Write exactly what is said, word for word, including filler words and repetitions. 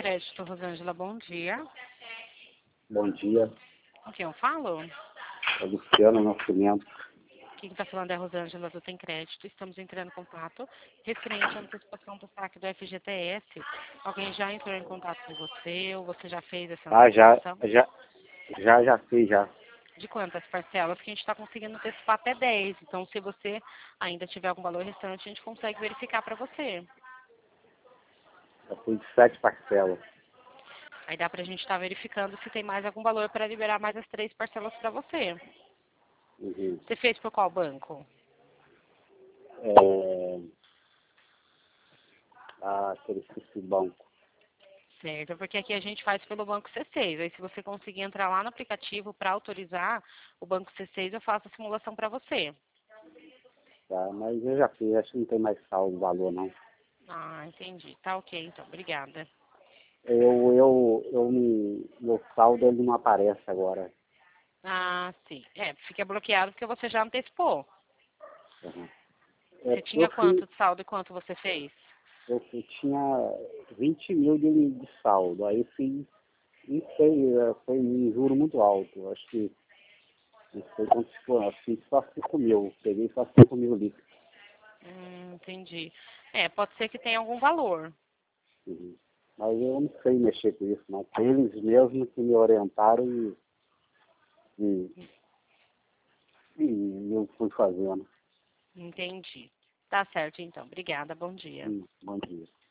Crédito, Rosângela, bom dia. Bom dia, Com quem eu falo? é Luciano Nascimento. Quem está falando é a Rosângela do Tem Crédito. Estamos entrando em contato referente à antecipação do saque do F G T S. Alguém já entrou em contato com você ou você já fez essa Ah, já, antecipação? já, já, já fiz, já. De quantas parcelas? Que a gente está conseguindo antecipar até dez. Então, se você ainda tiver algum valor restante, a gente consegue verificar para você. Já fiz sete parcelas. Aí dá para a gente estar verificando se tem mais algum valor para liberar mais as três parcelas para você. Uhum. Você fez por qual banco? É... Ah, aquele esqueci banco. Certo, porque aqui a gente faz pelo Banco C seis. Aí se você conseguir entrar lá no aplicativo para autorizar o Banco C seis, eu faço a simulação para você. Tá? Mas eu já fiz, acho que não tem mais saldo valor, não. Ah, entendi. Tá ok, então. Obrigada. Eu, eu, eu me, meu saldo ele não aparece agora. Ah, sim. É, fica bloqueado porque você já antecipou. Uhum. Você É, eu tinha fiz, quanto de saldo e quanto você fez? eu, eu tinha vinte mil de, de saldo, aí fiz, não sei, é, foi um juro muito alto, acho que não sei quanto ficou, eu fiz só cinco mil, peguei só cinco mil líquidos. Hum, entendi. É, pode ser que tenha algum valor. Uhum. Mas eu não sei mexer com isso, não. Foi eles mesmos que me orientaram e, e, e eu fui fazendo. Entendi. Tá certo, então. Obrigada. Bom dia. Hum, bom dia.